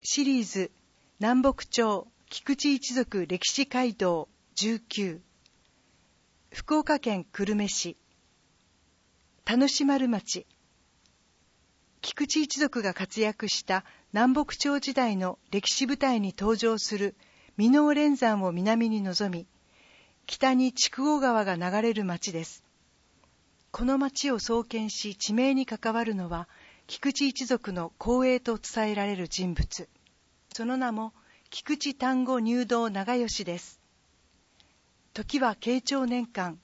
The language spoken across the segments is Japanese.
シリーズ南北朝菊池一族歴史街道19、福岡県久留米市田主丸町。菊池一族が活躍した南北朝時代の歴史舞台に登場する箕面連山を南に望み、北に筑後川が流れる町です。この町を創建し地名に関わるのは菊池一族の後裔と伝えられる人物。その名も菊池丹後入道長吉です。時は慶長年間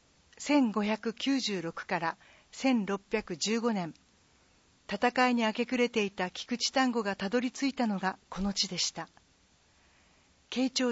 1596から1615年、戦いに明け暮れていた菊池丹後がたどり着いたのがこの地でした。慶長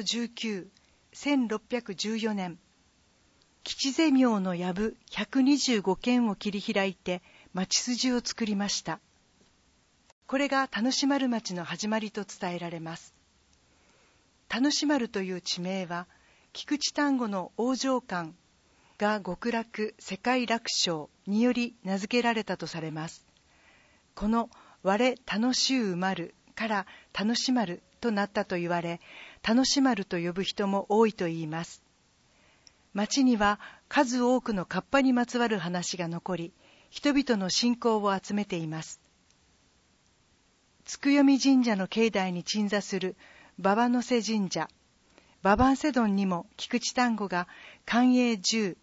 19、1614年、吉瀬廟の藪125軒を切り開いて町筋を作りました。これが田主丸町の始まりと伝えられます。田主丸という地名は、菊池丹後の王城官が極楽世界楽勝により名付けられたとされます。この我楽しゅう丸から田主丸となったと言われ、田主丸と呼ぶ人も多いといいます。町には数多くの河童にまつわる話が残り、人々の信仰を集めています。月読神社の境内に鎮座する馬場野瀬神社、馬場瀬殿にも菊池丹後が寛永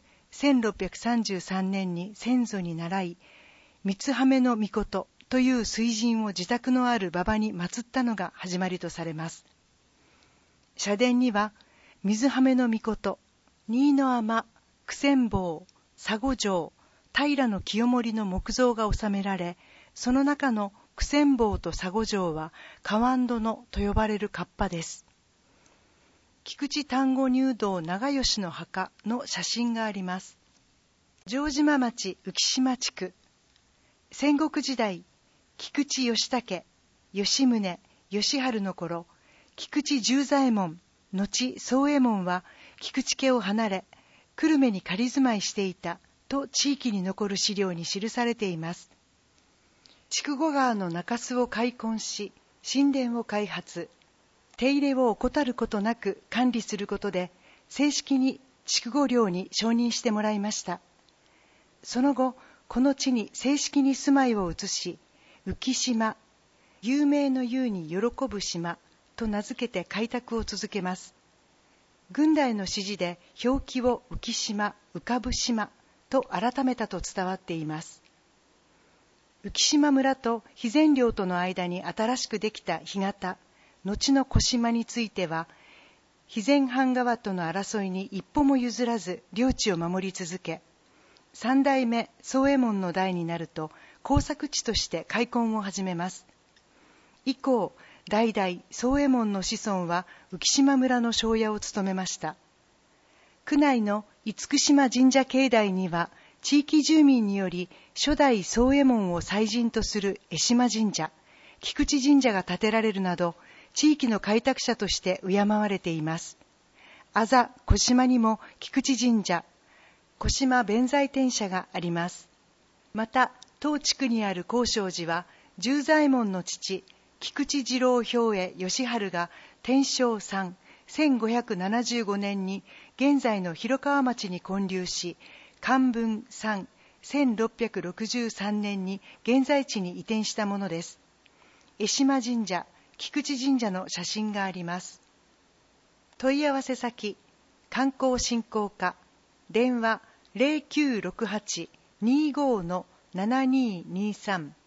10、1633年に先祖に倣い、三羽の命という水神を自宅のある馬場に祀ったのが始まりとされます。社殿には水羽の命、新の天、九千坊、佐護城、平清盛の木像が収められ、その中の九千坊と佐護城は川殿と呼ばれる河童です。菊池丹後入道長吉の墓の写真があります。城島町浮島地区。戦国時代、菊池義武、吉宗、義治の頃、菊池十左衛門、後宗右衛門は菊池家を離れ、久留米に仮住まいしていたと地域に残る資料に記されています。筑後川の中州を開墾し、神殿を開発、手入れを怠ることなく管理することで、正式に筑後領に承認してもらいました。その後、この地に正式に住まいを移し、浮島、有名の有に喜ぶ島と名付けて開拓を続けます。軍代の指示で表記を浮島、浮かぶ島と改めたと伝わっています。浮島村と肥前領との間に新しくできた干潟、後の小島については、肥前藩側との争いに一歩も譲らず領地を守り続け、三代目宗右衛門の代になると耕作地として開墾を始めます。以降、代々宗右衛門の子孫は浮島村の庄屋を務めました。区内の厳島神社境内には、地域住民により初代宗右衛門を祭神とする江島神社、菊池神社が建てられるなど、地域の開拓者として敬われています。小島にも菊池神社、小島弁財天社があります。また、当地区にある高尚寺は、十左衛門の父、菊池次郎兵衛義治が天正3、1575年に現在の広川町に建立し、寛文3、1663年に現在地に移転したものです。江島神社、菊池神社の写真があります。問い合わせ先、観光振興課、電話 0968-25-7223